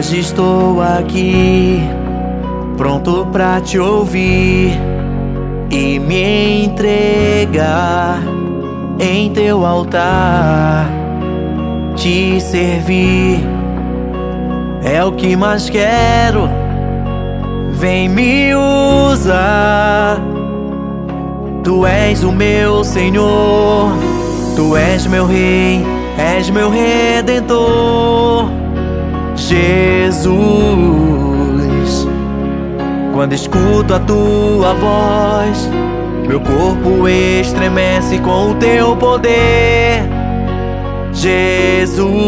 Hoje estou aqui, pronto pra te ouvir e me entregar em teu altar. Te servir é o que mais quero. Vem me usar. Tu és o meu Senhor, tu és meu Rei, és meu Redentor. Jesus, quando escuto a tua voz, meu corpo estremece com o teu poder. Jesus,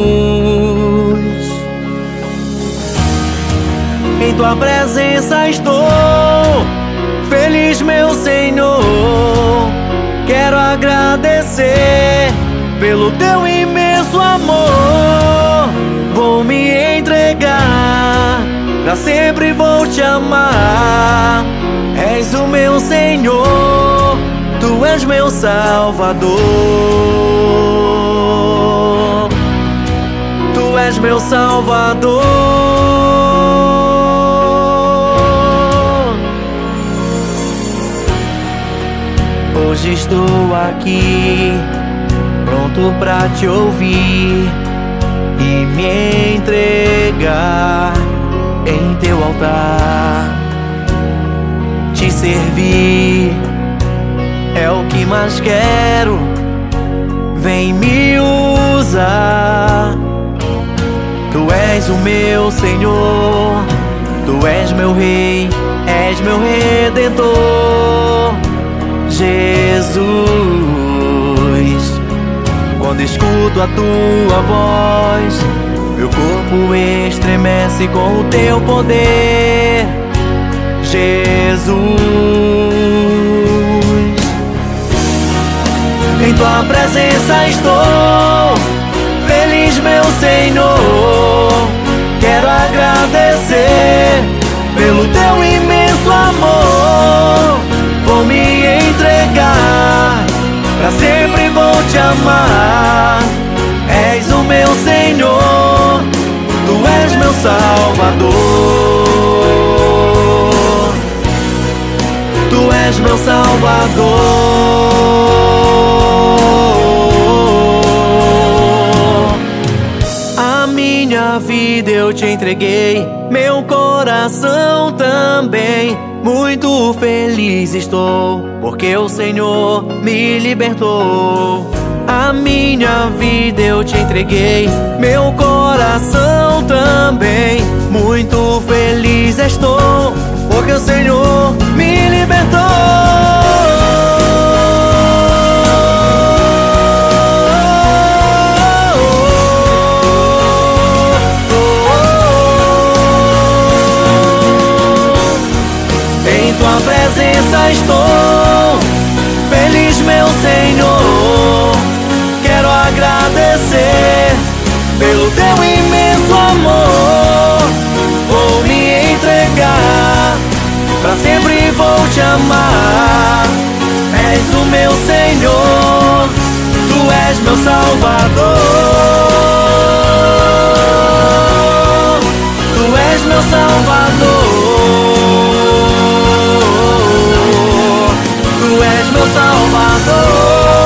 em tua presença estou feliz, meu Senhor. Quero agradecer pelo teu imenso amor. Vou me entregar, pra sempre vou te amar. És o meu Senhor, tu és meu Salvador. Tu és meu Salvador. Hoje estou aqui, pronto pra te ouvir e me entregar em teu altar. Te servir é o que mais quero. Vem me usar. Tu és o meu Senhor, tu és meu Rei, és meu Redentor. Jesus, quando escuto a tua voz, meu corpo estremece com o teu poder. Jesus, em tua presença estou feliz, meu Senhor. Quero agradecer pelo teu imenso amor. Vou me entregar, pra sempre vou te amar. És o meu Senhor, tu és meu Salvador. Tu és meu Salvador. A minha vida eu te entreguei, meu coração também. Muito feliz estou, porque o Senhor me libertou. A minha vida eu te entreguei, meu coração também. Muito feliz estou, porque o Senhor me libertou. Presença estou feliz, meu Senhor. Quero agradecer pelo teu imenso amor. Vou me entregar, pra sempre vou te amar. És o meu Senhor, tu és meu Salvador. Tu és meu Salvador. Tu és meu Salvador.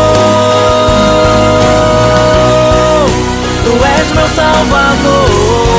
Tu és meu Salvador.